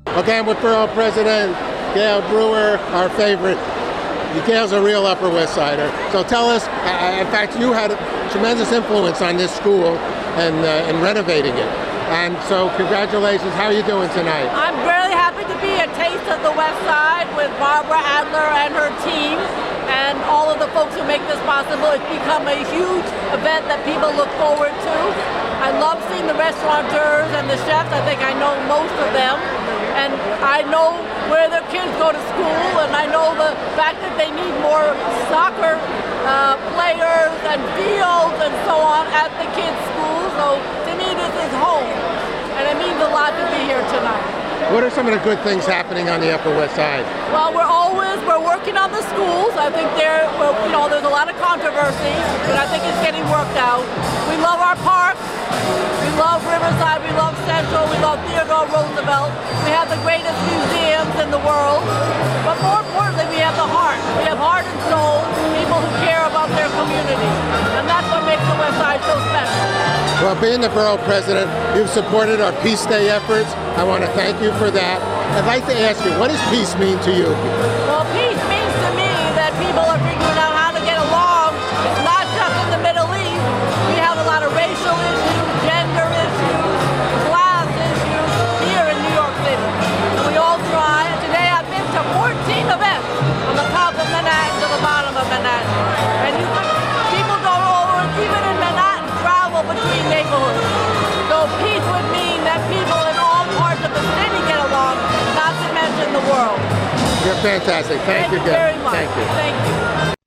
Okay, I'm with Borough President Gail Brewer, our favorite. Gail's a real Upper West Sider. So tell us, in fact, you had a tremendous influence on this school and renovating it. And so congratulations. How are you doing tonight? I'm really happy to be a taste of the West Side with Barbara Adler and her team and all of the folks who make this possible. It's become a huge event that people look forward to. I love seeing the restaurateurs and the chefs. I think I know most of them. And I know where their kids go to school, and I know the fact that they need more soccer players and fields and so on at the kids' schools. So to me, this is home, and it means a lot to be here tonight. What are some of the good things happening on the Upper West Side? Well, we're working on the schools. I think there's a lot of controversy, but I think it's getting worked out. We love our parks. We love Riverside. We love Central. We love Theodore Roosevelt. We have the greatest museums in the world. But more importantly, we have the heart. We have heart and soul, people who care about their community. And that's what makes the West Side so special. Well, being the Borough President, you've supported our Peace Day efforts. I want to thank you for that. I'd like to ask you, what does peace mean to you? Well, peace means to me that people are figuring out how to get along. It's not just in the Middle East. We have a lot of racial issues, gender issues, class issues here in New York City. And we all try. And today I've been to 14 events from the top of Manhattan to the bottom of Manhattan. And people go over, even in Manhattan, travel between neighborhoods. So peace would mean that people in all parts of the city get along, not to mention the world. You're fantastic. Thank you, very much. Thank you. Thank you.